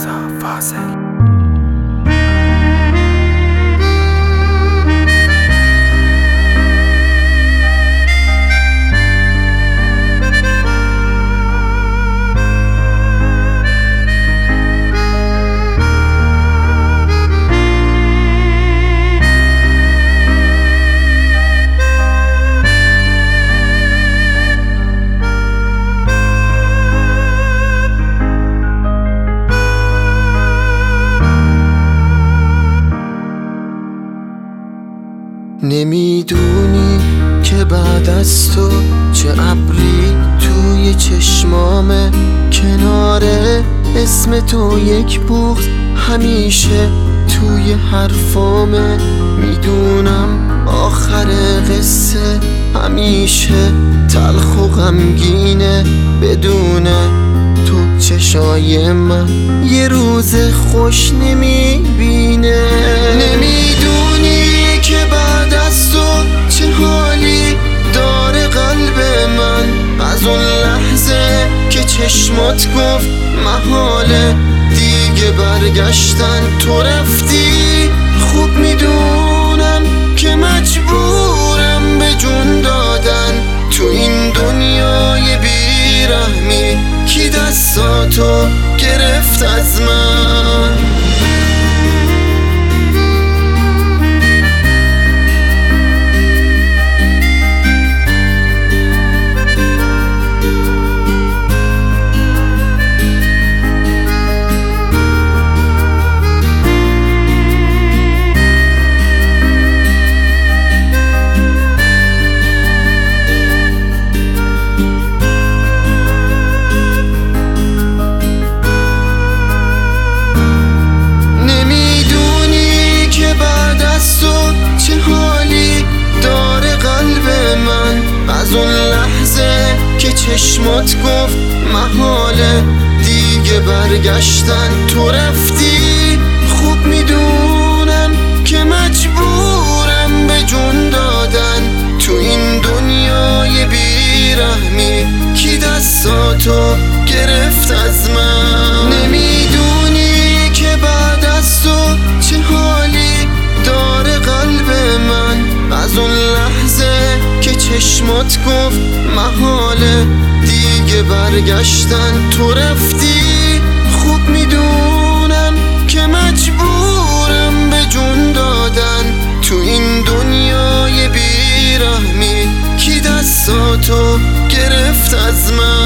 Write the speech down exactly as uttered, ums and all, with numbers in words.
رضا فاضل. نمیدونی که بعد از تو چه ابری توی چشمامه، کنار اسم تو یک بغض همیشه توی حرفامه. میدونم آخر قصه همیشه تلخ و غمگینه، بدون تو چشای من یه روز خوش نمیبینه. نمیدونی که بعد از تو چه حالی داره قلب من، از اون لحظه که چشمات گفت محاله دیگه برگشتن. تو رفتی خوب میدونم که مجبورم به جون دادن تو این دنیای بیرحمی. کی دستاتو گرفت از من؟ از اون لحظه که چشمات گفت محاله دیگه برگشتن. تو رفتی خوب میدونم که مجبورم به جون دادن تو این دنیای بیرحمی. کی دستاتو گرفت از من؟ نمیدونی که بعد از تو چه حالی داره قلب من، از اون لحظه که چشمات گفت محاله دیگه برگشتن. تو رفتی خوب میدونم که مجبورم به جون دادن تو این دنیای بیرحمی. کی دستاتو گرفت از من؟